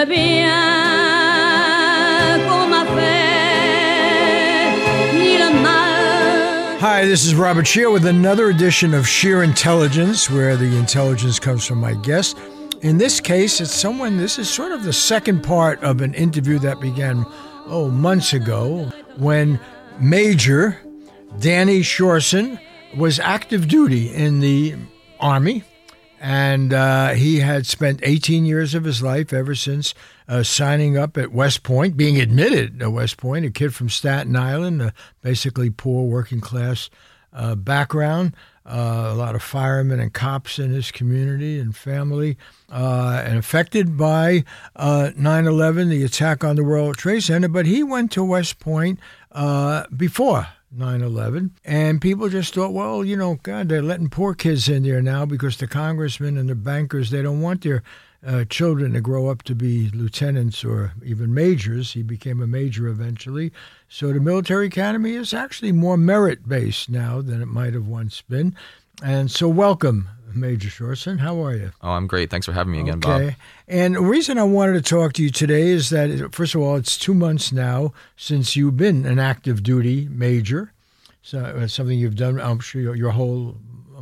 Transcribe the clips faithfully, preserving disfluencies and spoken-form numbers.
le bien qu'on m'a fait, ni le mal. Hi, this is Robert Scheer with another edition of Scheer Intelligence, where the intelligence comes from my guest. In this case, it's someone, this is sort of the second part of an interview that began, oh, months ago, when Major Danny Shorson was active duty in the Army, and uh, he had spent eighteen years of his life ever since uh, signing up at West Point, being admitted at West Point, a kid from Staten Island, a basically poor working class uh, background, uh, a lot of firemen and cops in his community and family, uh, and affected by uh, nine eleven, the attack on the World Trade Center. But he went to West Point uh, before nine eleven, and people just thought, well, you know, God, they're letting poor kids in there now because the congressmen and the bankers, they don't want their uh, children to grow up to be lieutenants or even majors. He became a major eventually. So the military academy is actually more merit-based now than it might have once been. And so welcome, Major Shorson. How are you? Oh, I'm great. Thanks for having me again, okay. Bob. And the reason I wanted to talk to you today is that, first of all, it's two months now since you've been an active duty major. So it's something you've done, I'm sure, your, your whole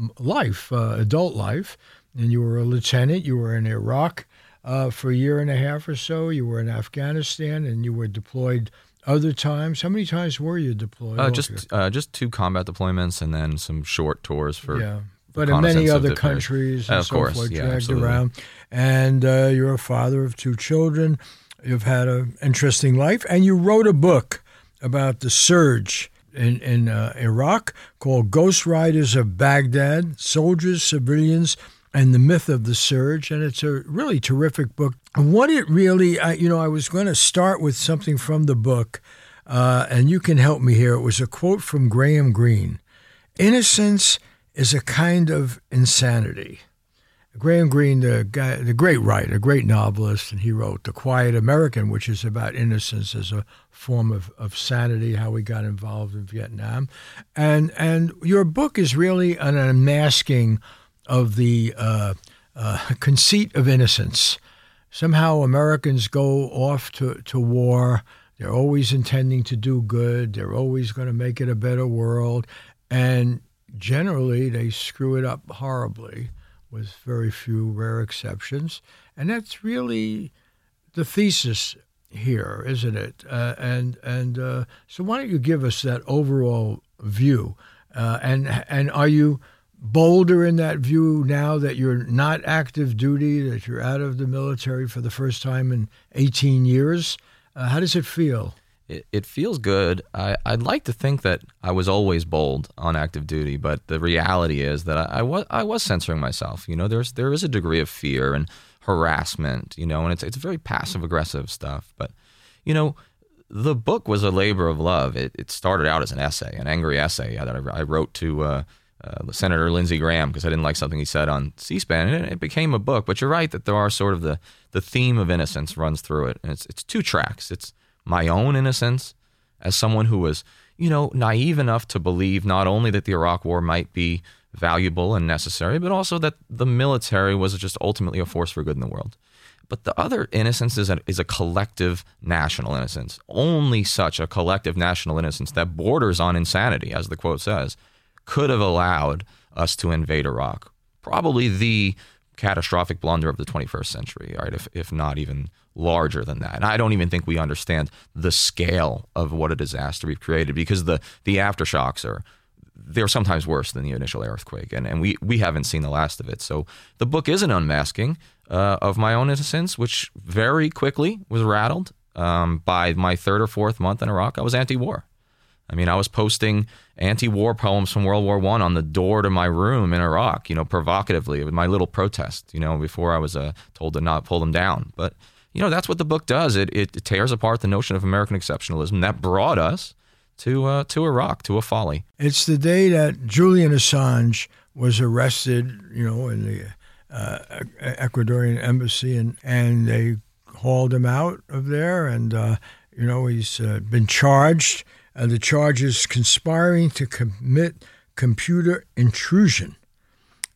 life, uh, adult life. And you were a lieutenant. You were in Iraq uh, for a year and a half or so. You were in Afghanistan, and you were deployed other times. How many times were you deployed? Uh, just uh, just two combat deployments and then some short tours for yeah. But in many other countries and uh, of so course, forth, yeah, dragged absolutely. around. And uh, you're a father of two children. You've had an interesting life. And you wrote a book about the surge in, in uh, Iraq called Ghost Riders of Baghdad, Soldiers, Civilians, and the Myth of the Surge. And it's a really terrific book. And what it really, I, you know, I was going to start with something from the book, uh, and you can help me here. It was a quote from Graham Greene. Innocence is a kind of insanity. Graham Greene, the guy, the great writer, great novelist, and he wrote The Quiet American, which is about innocence as a form of, of sanity, how we got involved in Vietnam. And and your book is really an unmasking of the uh, uh, conceit of innocence. Somehow Americans go off to, to war. They're always intending to do good. They're always going to make it a better world. And generally, they screw it up horribly, with very few rare exceptions. And that's really the thesis here, isn't it? Uh, and and uh, so why don't you give us that overall view? Uh, and and are you bolder in that view now that you're not active duty, that you're out of the military for the first time in eighteen years? Uh, how does it feel? It, it feels good. I, I'd like to think that I was always bold on active duty, but the reality is that I, I was I was censoring myself. You know, there's there is a degree of fear and harassment. You know, and it's it's very passive aggressive stuff. But you know, the book was a labor of love. It it started out as an essay, an angry essay that I, I wrote to uh, uh, Senator Lindsey Graham because I didn't like something he said on C-SPAN, and it, it became a book. But you're right that there are sort of the the theme of innocence runs through it, and it's it's two tracks. It's my own innocence as someone who was, you know, naive enough to believe not only that the Iraq War might be valuable and necessary, but also that the military was just ultimately a force for good in the world. But the other innocence is a, is a collective national innocence. Only such a collective national innocence that borders on insanity, as the quote says, could have allowed us to invade Iraq. Probably the catastrophic blunder of the twenty-first century, right? If if not even larger than that. And I don't even think we understand the scale of what a disaster we've created because the the aftershocks are they're sometimes worse than the initial earthquake, and, and we, we haven't seen the last of it. So the book is an unmasking uh, of my own innocence, which very quickly was rattled. Um, by my third or fourth month in Iraq, I was anti-war. I mean, I was posting anti-war poems from World War One on the door to my room in Iraq, you know, provocatively with my little protest, you know, before I was uh, told to not pull them down. But, you know, that's what the book does. It, it, it tears apart the notion of American exceptionalism that brought us to uh, to Iraq, to a folly. It's the day that Julian Assange was arrested, you know, in the uh, Ecuadorian embassy, and, and they hauled him out of there, and, uh, you know, he's uh, been charged. Uh, the charge is conspiring to commit computer intrusion.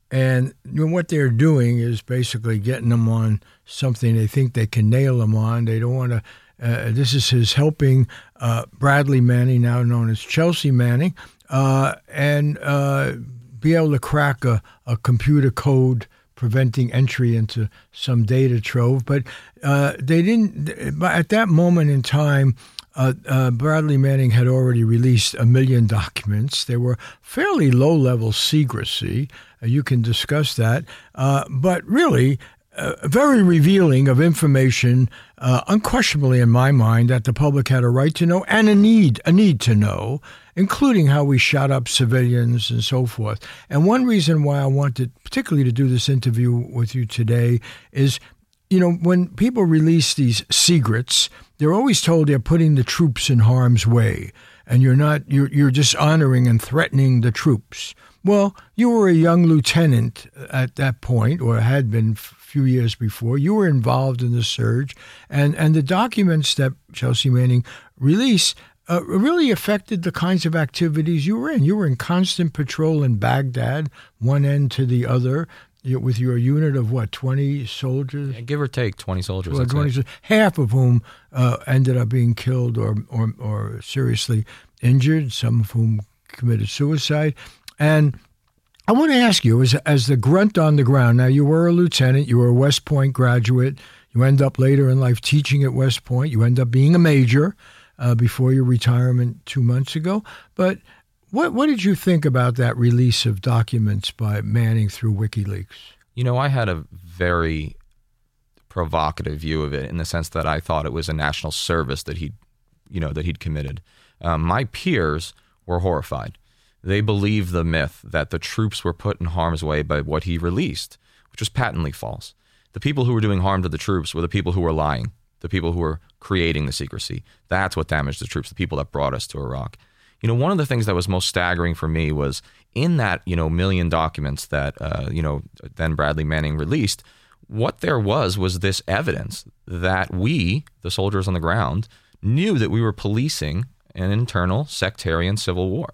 And you know, what they're doing is basically getting them on something they think they can nail them on. They don't want to. Uh, this is his helping uh, Bradley Manning, now known as Chelsea Manning, uh, and uh, be able to crack a, a computer code preventing entry into some data trove. But uh, they didn't. At that moment in time, Uh, uh, Bradley Manning had already released a million documents. They were fairly low-level secrecy. Uh, you can discuss that. Uh, but really, uh, very revealing of information, uh, unquestionably in my mind, that the public had a right to know and a need, a need to know, including how we shot up civilians and so forth. And one reason why I wanted particularly to do this interview with you today is, you know, when people release these secrets, they're always told they're putting the troops in harm's way, and you're not, you're, you're dishonoring and threatening the troops. Well, you were a young lieutenant at that point, or had been a few years before. You were involved in the surge, and, and the documents that Chelsea Manning released uh, really affected the kinds of activities you were in. You were in constant patrol in Baghdad, one end to the other, with your unit of what, twenty soldiers? Yeah, give or take twenty soldiers. Well, twenty, half of whom uh, ended up being killed or, or or seriously injured, some of whom committed suicide. And I want to ask you, as, as the grunt on the ground, now you were a lieutenant, you were a West Point graduate, you end up later in life teaching at West Point, you end up being a major uh, before your retirement two months ago. But What what did you think about that release of documents by Manning through WikiLeaks? You know, I had a very provocative view of it in the sense that I thought it was a national service that he, you know, that he'd committed. Um, my peers were horrified. They believed the myth that the troops were put in harm's way by what he released, which was patently false. The people who were doing harm to the troops were the people who were lying, the people who were creating the secrecy. That's what damaged the troops, the people that brought us to Iraq. You know, one of the things that was most staggering for me was in that, you know, million documents that, uh, you know, then Bradley Manning released, what there was was this evidence that we, the soldiers on the ground, knew that we were policing an internal sectarian civil war.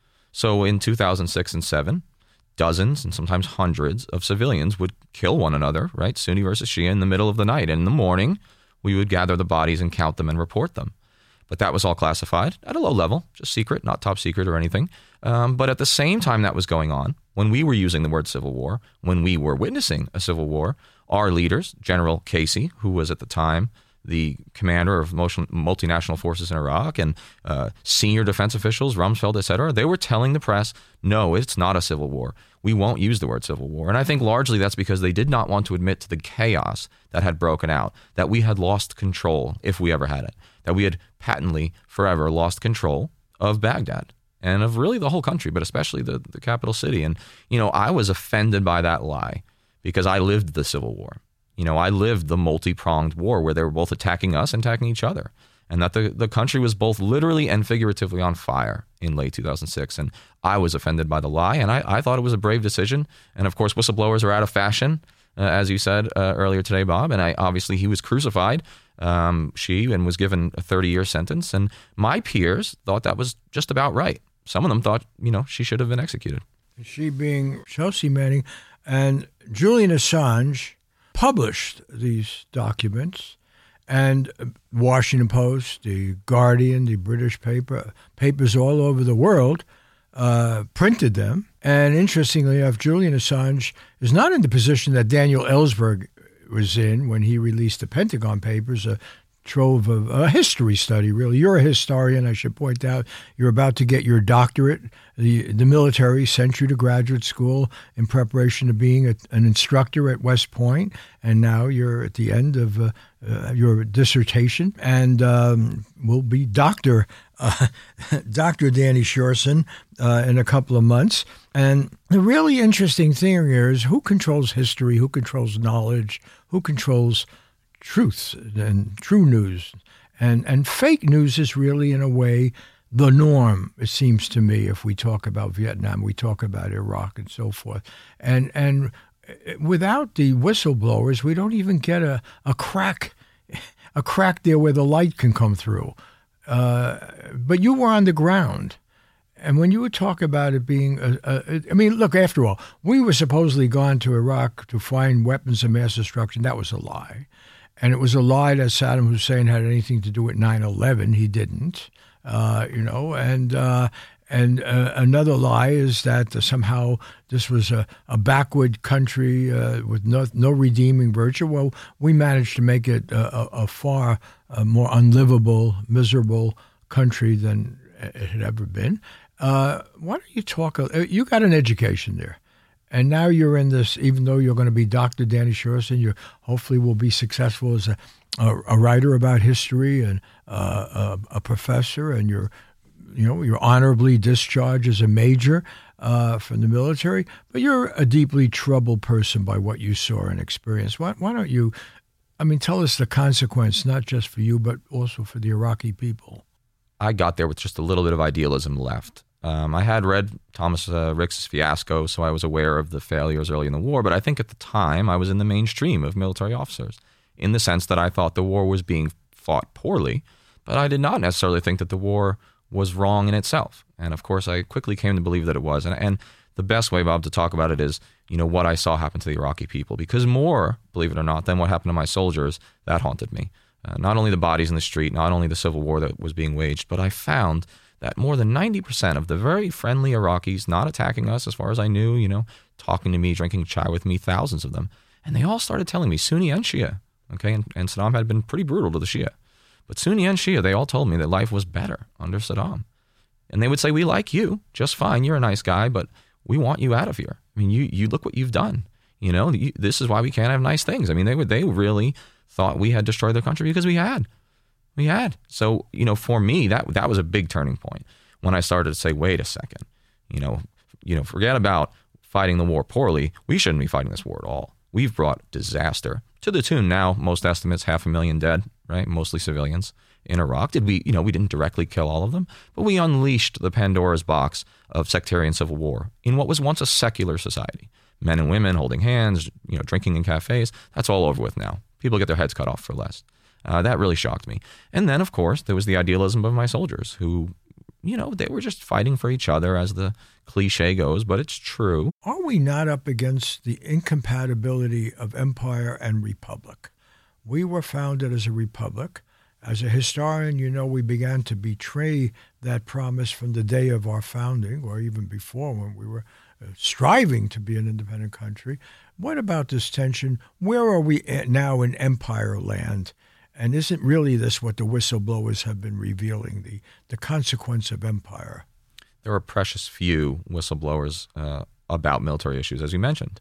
So in two thousand six and seven, dozens and sometimes hundreds of civilians would kill one another, right? Sunni versus Shia in the middle of the night. And in the morning, we would gather the bodies and count them and report them. But that was all classified at a low level, just secret, not top secret or anything. Um, but at the same time that was going on, when we were using the word civil war, when we were witnessing a civil war, our leaders, General Casey, who was at the time the commander of multinational forces in Iraq, and uh, senior defense officials, Rumsfeld, et cetera, they were telling the press, no, it's not a civil war. We won't use the word civil war. And I think largely that's because they did not want to admit to the chaos that had broken out, that we had lost control, if we ever had it, that we had patently forever lost control of Baghdad and of really the whole country, but especially the, the capital city. And, you know, I was offended by that lie because I lived the Civil War. You know, I lived the multi-pronged war where they were both attacking us and attacking each other, and that the, the country was both literally and figuratively on fire in late two thousand six. And I was offended by the lie, and I, I thought it was a brave decision. And of course, whistleblowers are out of fashion, uh, as you said uh, earlier today, Bob. And I obviously he was crucified, um, she, and was given a thirty-year sentence. And my peers thought that was just about right. Some of them thought, you know, she should have been executed. She being Chelsea Manning, and Julian Assange published these documents, and Washington Post, the Guardian, the British paper, papers all over the world uh, printed them. And interestingly enough, Julian Assange is not in the position that Daniel Ellsberg was in when he released the Pentagon Papers, a trove of a history study, really. You're a historian, I should point out. You're about to get your doctorate. The, the military sent you to graduate school in preparation to being a, an instructor at West Point, and now you're at the end of uh, uh, your dissertation, and um, will be Doctor uh, Doctor Danny Shorson uh, in a couple of months. And the really interesting thing here is who controls history, who controls knowledge, who controls truth and true news. And and fake news is really, in a way, the norm, it seems to me, if we talk about Vietnam, we talk about Iraq and so forth. And and without the whistleblowers, we don't even get a, a crack a crack there where the light can come through. Uh, but you were on the ground. And when you would talk about it being, a, a, I mean, look, after all, we were supposedly gone to Iraq to find weapons of mass destruction. That was a lie. And it was a lie that Saddam Hussein had anything to do with nine eleven. He didn't, uh, you know, and uh, and uh, another lie is that uh, somehow this was a, a backward country uh, with no, no redeeming virtue. Well, we managed to make it a, a, a far a more unlivable, miserable country than it had ever been. Uh, why don't you talk? You got an education there, and now you're in this. Even though you're going to be Doctor Danny Shoreson, you hopefully will be successful as a, a, a writer about history and uh, a, a professor, and you're, you know, you're honorably discharged as a major uh, from the military. But you're a deeply troubled person by what you saw and experienced. Why, why don't you? I mean, tell us the consequence, not just for you, but also for the Iraqi people. I got there with just a little bit of idealism left. Um, I had read Thomas uh, Ricks' Fiasco, so I was aware of the failures early in the war, but I think at the time I was in the mainstream of military officers in the sense that I thought the war was being fought poorly, but I did not necessarily think that the war was wrong in itself. And of course, I quickly came to believe that it was. And, and the best way, Bob, to talk about it is, you know, what I saw happen to the Iraqi people, because more, believe it or not, than what happened to my soldiers, that haunted me. Uh, not only the bodies in the street, not only the civil war that was being waged, but I found that more than ninety percent of the very friendly Iraqis, not attacking us as far as I knew, you know, talking to me, drinking chai with me, thousands of them, and they all started telling me, Sunni and Shia, okay, and, and Saddam had been pretty brutal to the Shia, but Sunni and Shia, they all told me that life was better under Saddam. And they would say, we like you just fine, you're a nice guy, but we want you out of here. I mean, you you look what you've done. You know, you, this is why we can't have nice things. I mean, they would they really thought we had destroyed their country because we had. We had. So, you know, for me, that that was a big turning point when I started to say, wait a second, you know, you know, forget about fighting the war poorly. We shouldn't be fighting this war at all. We've brought disaster to the tune now, most estimates, half a million dead, right? Mostly civilians in Iraq. Did we, you know, we didn't directly kill all of them, but we unleashed the Pandora's box of sectarian civil war in what was once a secular society. Men and women holding hands, you know, drinking in cafes. That's all over with now. People get their heads cut off for less. Uh, that really shocked me. And then, of course, there was the idealism of my soldiers who, you know, they were just fighting for each other, as the cliche goes, but it's true. Are we not up against the incompatibility of empire and republic? We were founded as a republic. As a historian, you know, we began to betray that promise from the day of our founding, or even before, when we were uh, striving to be an independent country. What about this tension? Where are we at now in empire land? And isn't really this what the whistleblowers have been revealing, the, the consequence of empire? There are precious few whistleblowers uh, about military issues, as you mentioned.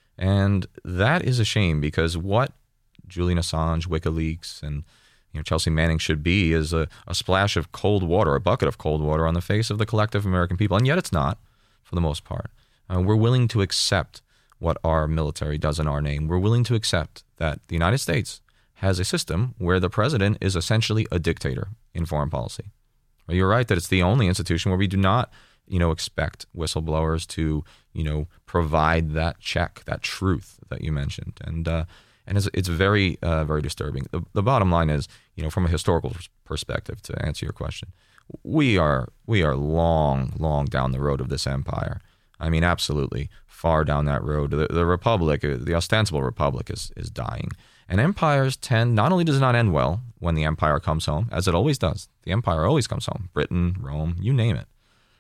And that is a shame, because what Julian Assange, WikiLeaks, and you know, Chelsea Manning should be is a, a splash of cold water, a bucket of cold water on the face of the collective American people. And yet it's not, for the most part. Uh, we're willing to accept what our military does in our name. We're willing to accept that the United States has a system where the president is essentially a dictator in foreign policy. Well, you're right that it's the only institution where we do not, you know, expect whistleblowers to, you know, provide that check, that truth that you mentioned. And uh, and it's, it's very, uh, very disturbing. The, the bottom line is, you know, from a historical perspective, to answer your question, we are we are long, long down the road of this empire. I mean, absolutely far down that road. The, the republic, the ostensible republic, is is dying. And empires tend, not only does it not end well when the empire comes home, as it always does. The empire always comes home. Britain, Rome, you name it.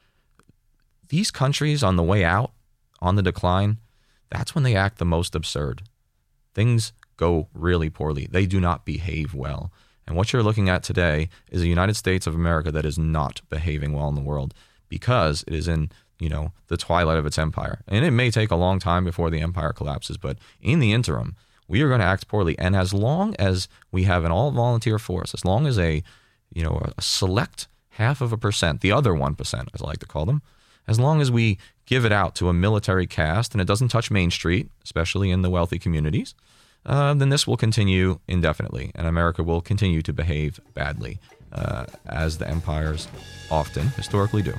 These countries on the way out, on the decline, that's when they act the most absurd. Things go really poorly. They do not behave well. And what you're looking at today is a United States of America that is not behaving well in the world because it is in, you know, the twilight of its empire. And it may take a long time before the empire collapses, but in the interim, we are going to act poorly. And as long as we have an all-volunteer force, as long as a, you know, a select half of a percent, the other one percent, as I like to call them, as long as we give it out to a military caste and it doesn't touch Main Street, especially in the wealthy communities, uh, then this will continue indefinitely. And America will continue to behave badly, uh, as the empires often historically do.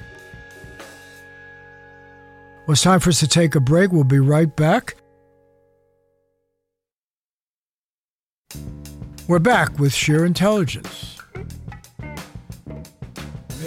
Well, it's time for us to take a break. We'll be right back. We're back with Sheer Intelligence.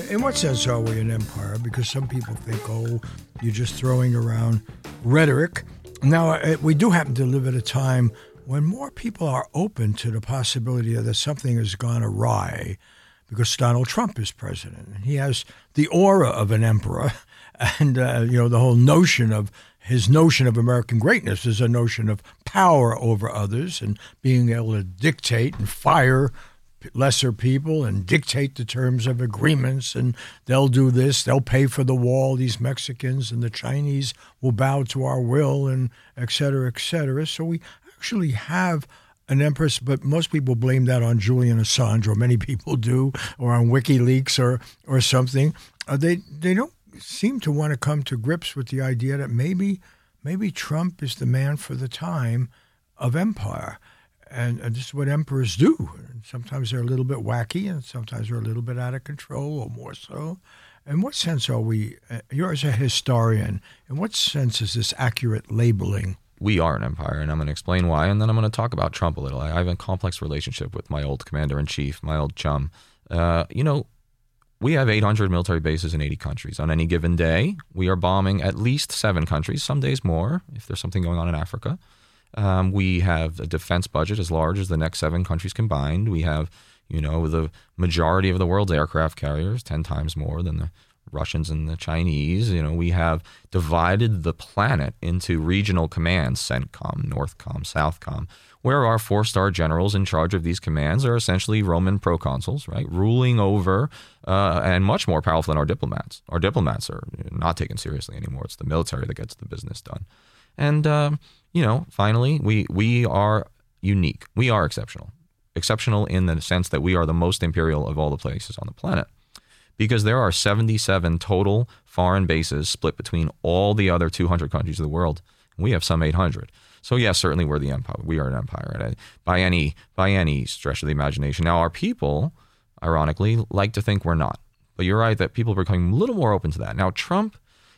In what sense are we an empire? Because some people think, oh, you're just throwing around rhetoric. Now, we do happen to live at a time when more people are open to the possibility that something has gone awry because Donald Trump is president. And he has the aura of an emperor. And, uh, you know, the whole notion of his notion of American greatness is a notion of power over others and being able to dictate and fire lesser people and dictate the terms of agreements, and they'll do this, they'll pay for the wall, these Mexicans, and the Chinese will bow to our will, and et cetera, et cetera. So we actually have an empress, but most people blame that on Julian Assange, or many people do, or on WikiLeaks or or something. Uh, they they don't seem to want to come to grips with the idea that maybe maybe Trump is the man for the time of empire. And, and this is what emperors do. Sometimes they're a little bit wacky, and sometimes they're a little bit out of control, or more so. In what sense are we, uh, you're as a historian, in what sense is this accurate labeling? We are an empire, and I'm going to explain why, and then I'm going to talk about Trump a little. I have a complex relationship with my old commander-in-chief, my old chum. Uh, you know, we have eight hundred military bases in eighty countries. On any given day, we are bombing at least seven countries, some days more, if there's something going on in Africa. Um, we have a defense budget as large as the next seven countries combined. We have, you know, the majority of the world's aircraft carriers, ten times more than the Russians and the Chinese. You know, we have divided the planet into regional commands, CENTCOM, NORTHCOM, SOUTHCOM, where our four-star generals in charge of these commands are essentially Roman proconsuls, right, ruling over uh, and much more powerful than our diplomats. Our diplomats are not taken seriously anymore. It's the military that gets the business done. And, um, you know, finally, we, we are unique. We are exceptional. Exceptional in the sense that we are the most imperial of all the places on the planet, because there are seventy-seven total foreign bases split between all the other two hundred countries of the world. We have some eight hundred. So yes, certainly we're the empire. We are an empire by any by any stretch of the imagination. Now, our people, ironically, like to think we're not. But you're right that people are becoming a little more open to that. Now, Trump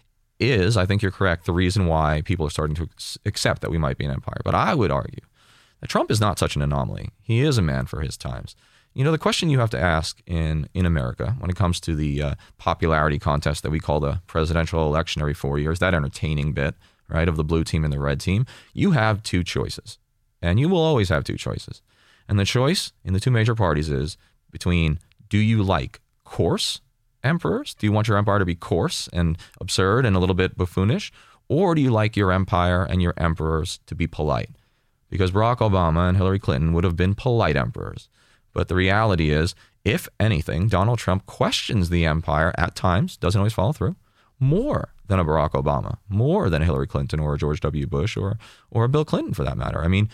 is, I think you're correct, the reason why people are starting to accept that we might be an empire. But I would argue that Trump is not such an anomaly. He is a man for his times. You know, the question you have to ask in, in America when it comes to the uh, popularity contest that we call the presidential election every four years, that entertaining bit, right, of the blue team and the red team, you have two choices. And you will always have two choices. And the choice in the two major parties is between, do you like coarse emperors? Do you want your empire to be coarse and absurd and a little bit buffoonish? Or do you like your empire and your emperors to be polite? Because Barack Obama and Hillary Clinton would have been polite emperors. But the reality is, if anything, Donald Trump questions the empire at times, doesn't always follow through, more than a Barack Obama, more than a Hillary Clinton or a George W. Bush or or a Bill Clinton for that matter. I mean,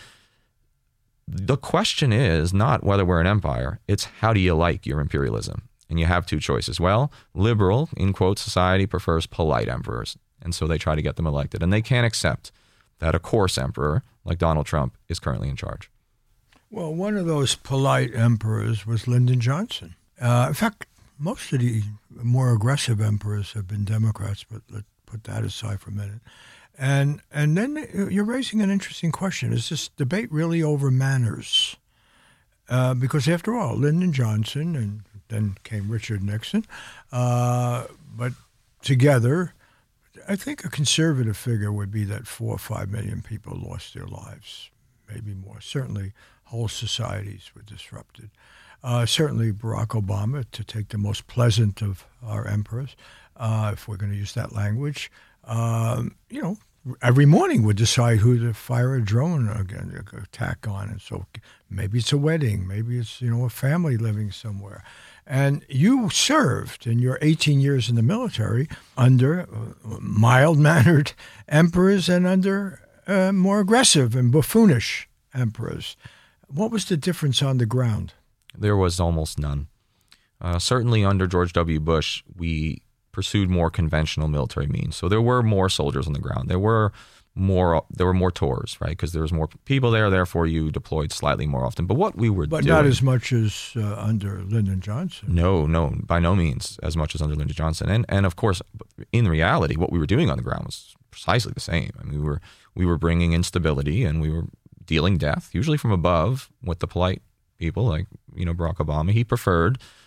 the question is not whether we're an empire, it's how do you like your imperialism? And you have two choices. Well, liberal, in quote, society prefers polite emperors. And so they try to get them elected. And they can't accept that a coarse emperor like Donald Trump is currently in charge. Well, one of those polite emperors was Lyndon Johnson. Uh, in fact, most of the more aggressive emperors have been Democrats, but let's put that aside for a minute. And and then you're raising an interesting question. Is this debate really over manners? Uh, because after all, Lyndon Johnson and then came Richard Nixon, uh, but together, I think a conservative figure would be that four or five million people lost their lives, maybe more. Certainly, whole societies were disrupted. Uh, certainly, Barack Obama, to take the most pleasant of our emperors, uh, if we're going to use that language, um, you know, every morning would decide who to fire a drone again, attack on. And so maybe it's a wedding, maybe it's, you know, a family living somewhere. And you served in your eighteen years in the military under uh, mild-mannered emperors and under uh, more aggressive and buffoonish emperors. What was the difference on the ground? There was almost none. Uh, certainly under George W. Bush, we pursued more conventional military means. So there were more soldiers on the ground. There were more there were more tours, right? Because there was more people there, therefore you deployed slightly more often. But what we were but doing... But not as much as uh, under Lyndon Johnson. No, no, by no means as much as under Lyndon Johnson. And and of course, in reality, what we were doing on the ground was precisely the same. I mean, we were we were bringing instability and we were dealing death, usually from above, with the polite people like, you know, Barack Obama. He preferred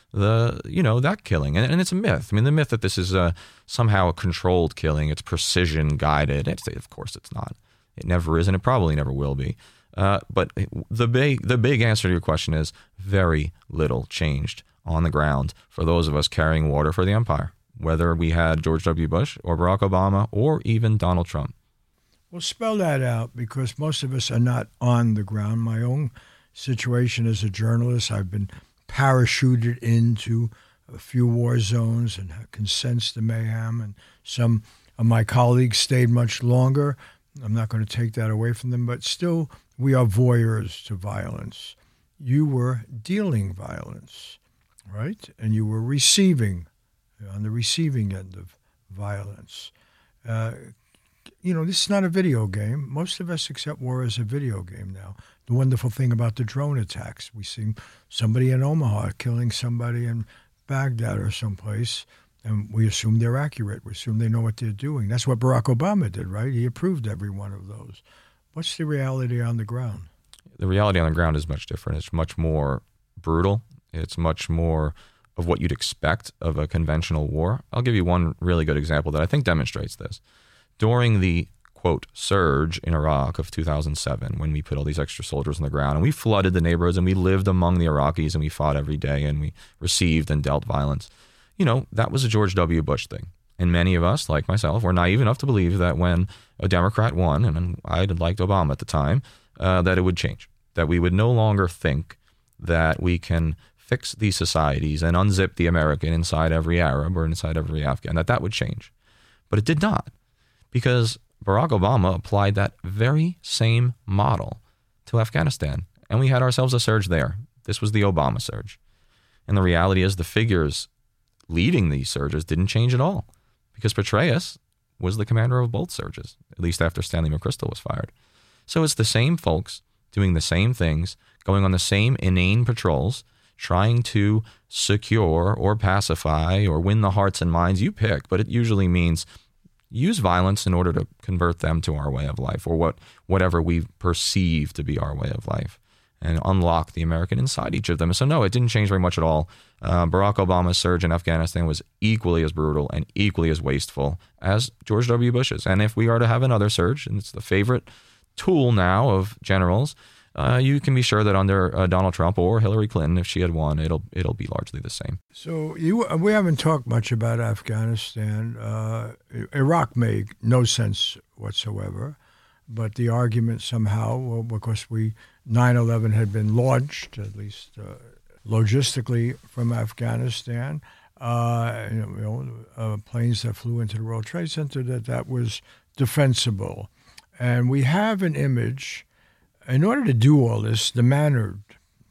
the, you know, that killing. And, and it's a myth. I mean, the myth that this is a, somehow a controlled killing, it's precision guided. It's, of course it's not. It never is, and it probably never will be. Uh, but the big, the big answer to your question is very little changed on the ground for those of us carrying water for the empire, whether we had George W. Bush or Barack Obama or even Donald Trump. Well, spell that out, because most of us are not on the ground. My own situation as a journalist, I've been parachuted into a few war zones and can sense the mayhem, and some of my colleagues stayed much longer. I'm not going to take that away from them, but still, we are voyeurs to violence. You were dealing violence, right? And you were receiving, on the receiving end of violence. Uh, you know, this is not a video game. Most of us accept war as a video game now. The wonderful thing about the drone attacks, we see somebody in Omaha killing somebody in Baghdad or someplace, and we assume they're accurate. We assume they know what they're doing. That's what Barack Obama did, right? He approved every one of those. What's the reality on the ground? The reality on the ground is much different. It's much more brutal. It's much more of what you'd expect of a conventional war. I'll give you one really good example that I think demonstrates this. During the, quote, surge in Iraq of two thousand seven, when we put all these extra soldiers on the ground and we flooded the neighborhoods and we lived among the Iraqis and we fought every day and we received and dealt violence, you know, that was a George W. Bush thing. And many of us, like myself, were naive enough to believe that when a Democrat won, and I liked Obama at the time, uh, that it would change, that we would no longer think that we can fix these societies and unzip the American inside every Arab or inside every Afghan, that that would change. But it did not, because Barack Obama applied that very same model to Afghanistan, and we had ourselves a surge there. This was the Obama surge. And the reality is the figures leading these surges didn't change at all, because Petraeus was the commander of both surges, at least after Stanley McChrystal was fired. So it's the same folks doing the same things, going on the same inane patrols, trying to secure or pacify or win the hearts and minds, you pick, but it usually means use violence in order to convert them to our way of life, or what whatever we perceive to be our way of life, and unlock the American inside each of them. So no, it didn't change very much at all. Uh, Barack Obama's surge in Afghanistan was equally as brutal and equally as wasteful as George W. Bush's. And if we are to have another surge, and it's the favorite tool now of generals, uh, you can be sure that under uh, Donald Trump or Hillary Clinton, if she had won, it'll it'll be largely the same. So you, we haven't talked much about Afghanistan. Uh, Iraq made no sense whatsoever. But the argument somehow, well, because we nine eleven had been launched, at least uh, logistically, from Afghanistan, uh, you know, uh, planes that flew into the World Trade Center, that that was defensible. And we have an image. In order to do all this, the Mannered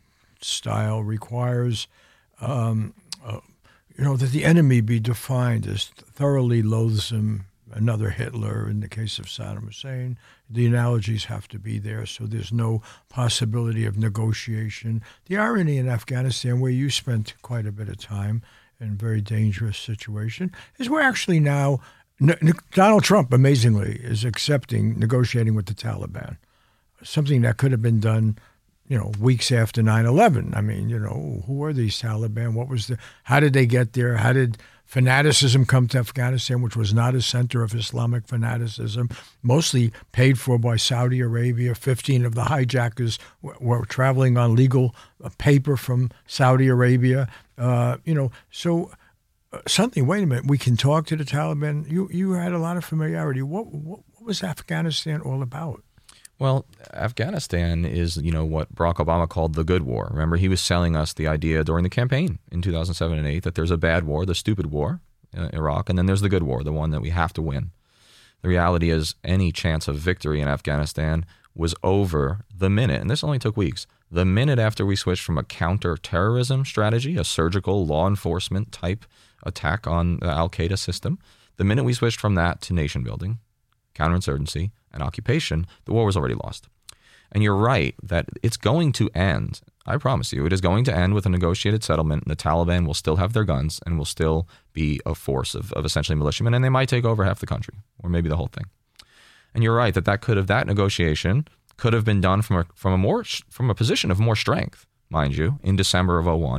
style requires, um, uh, you know, that the enemy be defined as thoroughly loathsome, another Hitler in the case of Saddam Hussein. The analogies have to be there, so there's no possibility of negotiation. The irony in Afghanistan, where you spent quite a bit of time in a very dangerous situation, is we're actually now, Donald Trump, amazingly, is accepting negotiating with the Taliban, something that could have been done, you know, weeks after nine eleven. I mean, you know, who are these Taliban? What was the, how did they get there? How did fanaticism come to Afghanistan, which was not a center of Islamic fanaticism, mostly paid for by Saudi Arabia? fifteen of the hijackers were, were traveling on legal uh, paper from Saudi Arabia. Uh, you know, so uh, suddenly, wait a minute, we can talk to the Taliban. You you had a lot of familiarity. What what, what was Afghanistan all about? Well, Afghanistan is, you know, what Barack Obama called the good war. Remember, he was selling us the idea during the campaign in two thousand seven and eight that there's a bad war, the stupid war, uh, Iraq, and then there's the good war, the one that we have to win. The reality is any chance of victory in Afghanistan was over the minute, and this only took weeks, the minute after we switched from a counter-terrorism strategy, a surgical law enforcement type attack on the al-Qaeda system, the minute we switched from that to nation building, counterinsurgency, and occupation, the war was already lost. And you're right that it's going to end. I promise you, it is going to end with a negotiated settlement. And the Taliban will still have their guns and will still be a force of, of essentially militiamen, and they might take over half the country, or maybe the whole thing. And you're right that that could have that negotiation could have been done from a from a more from a position of more strength, mind you, in December of oh one,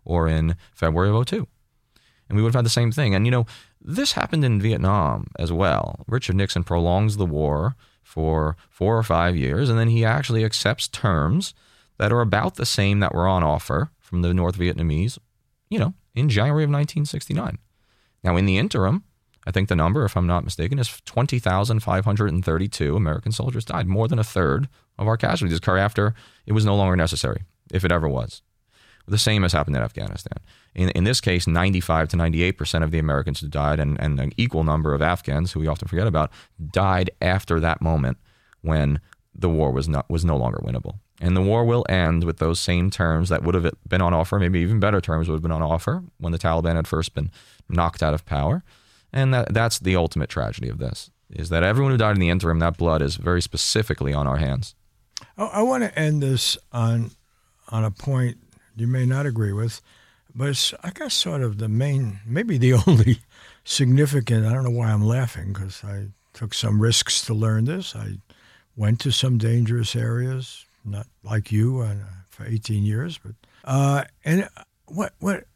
or in February of oh two. And we would have had the same thing. And, you know, this happened in Vietnam as well. Richard Nixon prolongs the war for four or five years, and then he actually accepts terms that are about the same that were on offer from the North Vietnamese, you know, in January of nineteen sixty-nine. Now, in the interim, I think the number, if I'm not mistaken, is twenty thousand five hundred thirty-two American soldiers died, more than a third of our casualties occur after it was no longer necessary, if it ever was. The same has happened in Afghanistan. In, in this case, ninety-five to ninety-eight percent of the Americans who died, and, and an equal number of Afghans, who we often forget about, died after that moment when the war was not was no longer winnable. And the war will end with those same terms that would have been on offer, maybe even better terms would have been on offer when the Taliban had first been knocked out of power. And that that's the ultimate tragedy of this, is that everyone who died in the interim, that blood is very specifically on our hands. I, I want to end this on on a point you may not agree with, but it's, I guess, sort of the main, maybe the only significant, I don't know why I'm laughing, because I took some risks to learn this. I went to some dangerous areas, not like you, uh, for eighteen years, but uh, and what what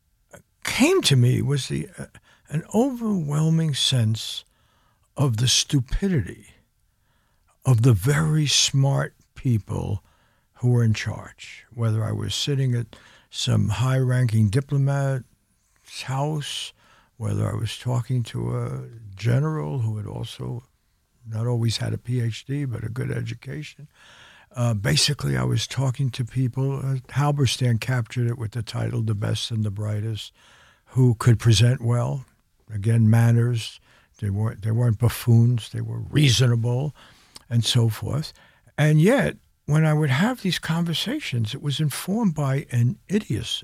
came to me was the uh, an overwhelming sense of the stupidity of the very smart people who were in charge, whether I was sitting at some high-ranking diplomat's house, whether I was talking to a general who had also not always had a P H D, but a good education. Uh, basically, I was talking to people, uh, Halberstam captured it with the title, The Best and the Brightest, who could present well. Again, manners. They weren't, they weren't buffoons. They were reasonable and so forth. And yet, when I would have these conversations, it was informed by an idiocy,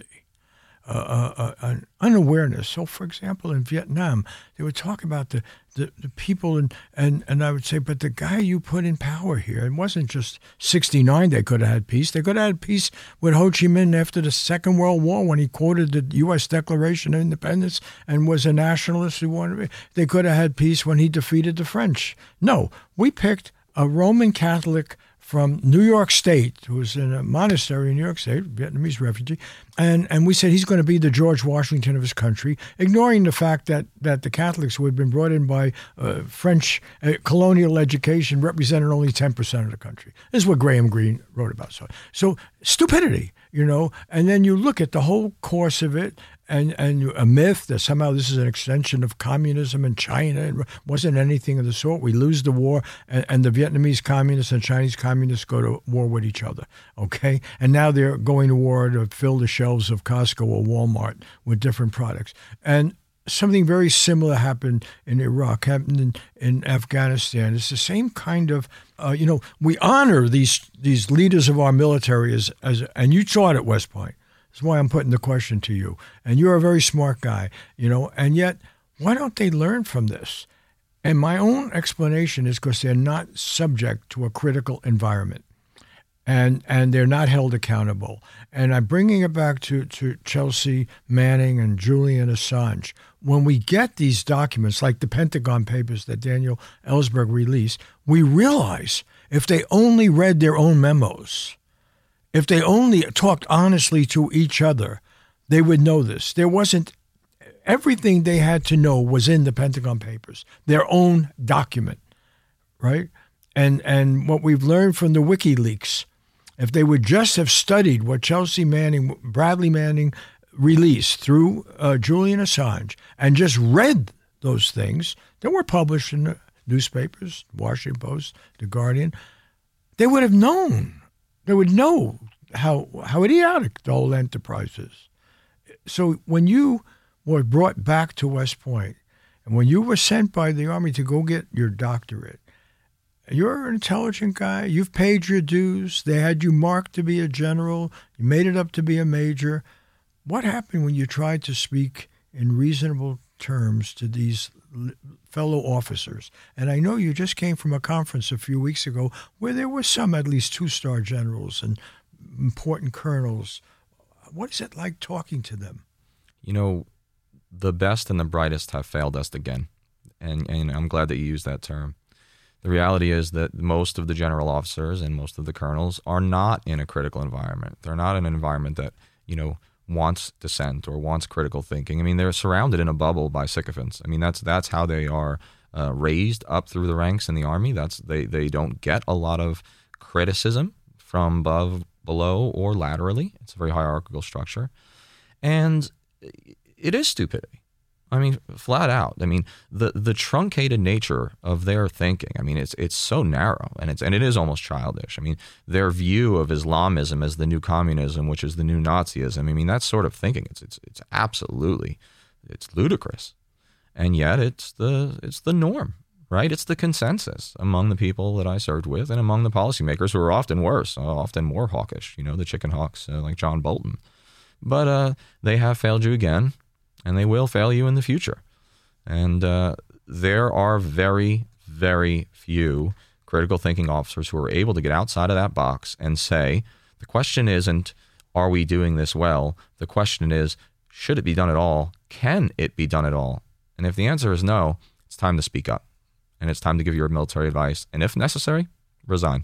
uh, uh, an unawareness. So, for example, in Vietnam, they would talk about the, the, the people, and, and, and I would say, but the guy you put in power here, it wasn't just sixty-nine they could have had peace. They could have had peace with Ho Chi Minh after the Second World War when he quoted the U S Declaration of Independence and was a nationalist who wanted. They could have had peace when he defeated the French. No, we picked a Roman Catholic from New York State, who was in a monastery in New York State, Vietnamese refugee, and, and we said he's going to be the George Washington of his country, ignoring the fact that, that the Catholics who had been brought in by uh, French uh, colonial education represented only ten percent of the country. This is what Graham Greene wrote about. So, so stupidity, you know, and then you look at the whole course of it, and, and a myth that somehow this is an extension of communism in China. It wasn't anything of the sort. We lose the war, and, and the Vietnamese communists and Chinese communists go to war with each other, okay? And now they're going to war to fill the shelves of Costco or Walmart with different products. And something very similar happened in Iraq, happened in, in Afghanistan. It's the same kind of, uh, you know, we honor these these leaders of our military as, as and you saw it at West Point. That's why I'm putting the question to you. And you're a very smart guy, you know, and yet why don't they learn from this? And my own explanation is because they're not subject to a critical environment. And and they're not held accountable. And I'm bringing it back to, to Chelsea Manning and Julian Assange. When we get these documents, like the Pentagon Papers that Daniel Ellsberg released, we realize if they only read their own memos, if they only talked honestly to each other, they would know this. There wasn't, everything they had to know was in the Pentagon Papers, their own document, right? And and what we've learned from the WikiLeaks, if they would just have studied what Chelsea Manning, Bradley Manning released through uh, Julian Assange and just read those things that were published in the newspapers, Washington Post, The Guardian, they would have known. They would know how how idiotic the whole enterprise is. So when you were brought back to West Point, and when you were sent by the Army to go get your doctorate, you're an intelligent guy. You've paid your dues. They had you marked to be a general. You made it up to be a major. What happened when you tried to speak in reasonable terms to these fellow officers? And I know you just came from a conference a few weeks ago where there were some at least two-star generals and important colonels. What is it like talking to them? You know, the best and the brightest have failed us again. And, and I'm glad that you used that term. The reality is that most of the general officers and most of the colonels are not in a critical environment. They're not in an environment that, you know, wants dissent or wants critical thinking. I mean, they're surrounded in a bubble by sycophants. I mean, that's that's how they are uh, raised up through the ranks in the army. That's they they don't get a lot of criticism from above, below, or laterally. It's a very hierarchical structure, and it is stupidity. I mean, flat out. I mean, the the truncated nature of their thinking. I mean, it's it's so narrow, and it's and it is almost childish. I mean, their view of Islamism as the new communism, which is the new Nazism. I mean, that sort of thinking. It's it's it's absolutely, it's ludicrous, and yet it's the it's the norm, right? It's the consensus among the people that I served with, and among the policymakers who are often worse, often more hawkish. You know, the chicken hawks uh, like John Bolton, but uh, they have failed you again. And they will fail you in the future. And uh, there are very, very few critical thinking officers who are able to get outside of that box and say, the question isn't, are we doing this well? The question is, should it be done at all? Can it be done at all? And if the answer is no, it's time to speak up. And it's time to give your military advice. And if necessary, resign.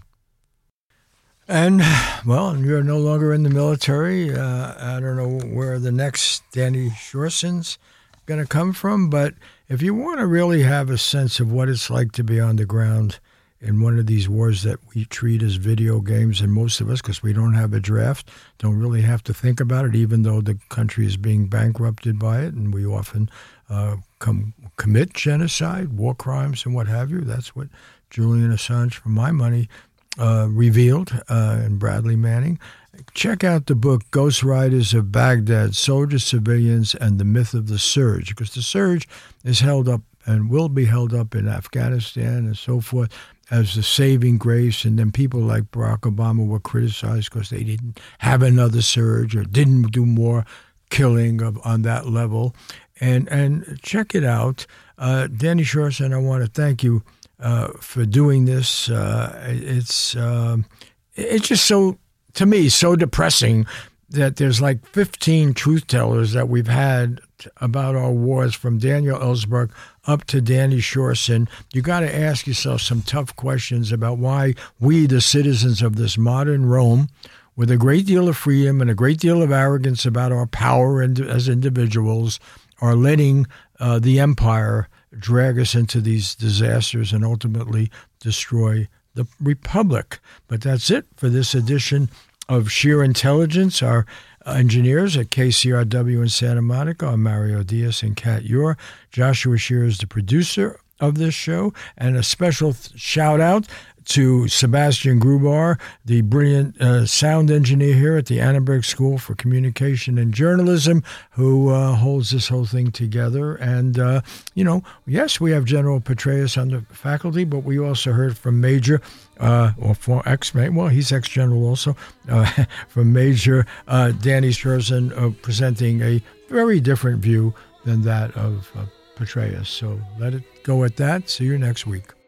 And, well, you're no longer in the military. Uh, I don't know where the next Danny Shorson's going to come from, but if you want to really have a sense of what it's like to be on the ground in one of these wars that we treat as video games, and most of us, because we don't have a draft, don't really have to think about it, even though the country is being bankrupted by it, and we often uh, come, commit genocide, war crimes, and what have you. That's what Julian Assange, for my money, Uh, revealed uh, in Bradley Manning. Check out the book Ghost Riders of Baghdad, Soldiers, Civilians, and the Myth of the Surge, because the surge is held up and will be held up in Afghanistan and so forth as the saving grace, and then people like Barack Obama were criticized because they didn't have another surge or didn't do more killing of, on that level. And, and check it out. Uh, Danny Shorson, I want to thank you Uh, for doing this. Uh, it's uh, it's just so, to me, so depressing that there's like fifteen truth tellers that we've had about our wars, from Daniel Ellsberg up to Danny Shorson. You got to ask yourself some tough questions about why we, the citizens of this modern Rome, with a great deal of freedom and a great deal of arrogance about our power and as individuals, are letting uh, the empire drag us into these disasters and ultimately destroy the republic. But that's it for this edition of Sheer Intelligence. Our engineers at K C R W in Santa Monica are Mario Diaz and Kat Ure. Joshua Shear is the producer of this show. And a special th- shout out to Sebastian Grubar, the brilliant uh, sound engineer here at the Annenberg School for Communication and Journalism, who uh, holds this whole thing together. And, uh, you know, yes, we have General Petraeus on the faculty, but we also heard from Major, uh, or for ex-Major, well, he's ex-General also, uh, from Major uh, Danny Shorson, uh, presenting a very different view than that of uh, Petraeus. So let it go at that. See you next week.